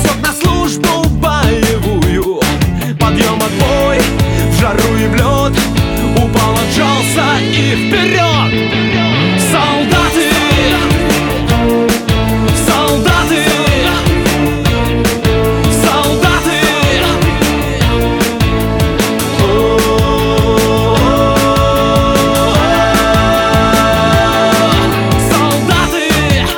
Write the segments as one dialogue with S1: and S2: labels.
S1: Прыжок на службу боевую, подъем, отбой, в жару и в лед, упал, отжался и вперед. Солдаты, солдаты, солдаты, солдаты.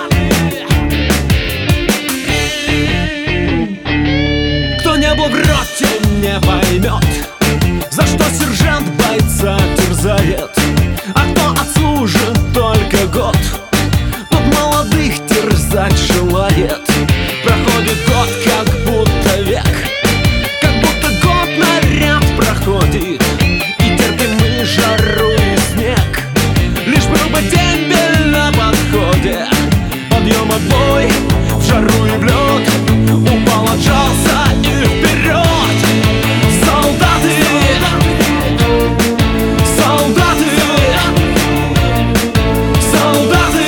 S1: Кто не был в роте, не поймет, за что сержант бойца терзает. А кто отслужит только год, тот молодых терзать желает. Проходит год, как будто век, как будто год наряд проходит, и терпим мы жару и снег, лишь был бы дембель на подходе. Подъем, отбой, в жару и в лед, упал, отжался и вперед. Солдаты, солдаты, солдаты.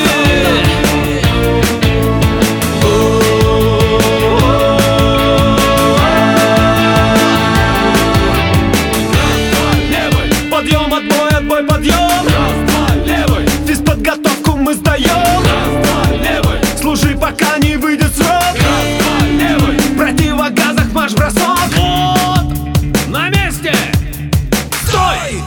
S1: Подъем, отбой, отбой, подъем. Левый. Физподготовку мы сдаем. Левый. Служи, пока не выйдет срок. Левый. В противогазах марш-бросок. Вот. На месте. Стой.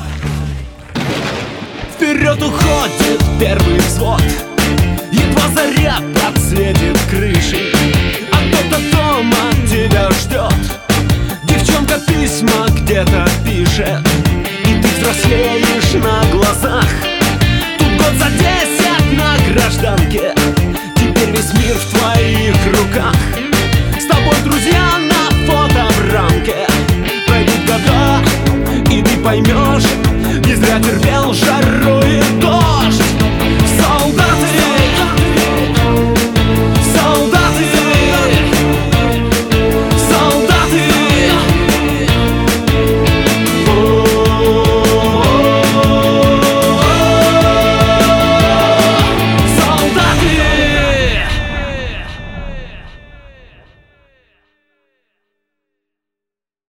S1: Вперед уходит первый взвод, едва заря подсветит крыши, а кто-то дома тебя ждет. Девчонка письма где-то пишет, и ты взрослеешь на глазах. Тут год за 10 на гражданке, теперь весь мир в твоих руках. С тобой друзья на фото в рамке, пройдут года, и ты поймешь,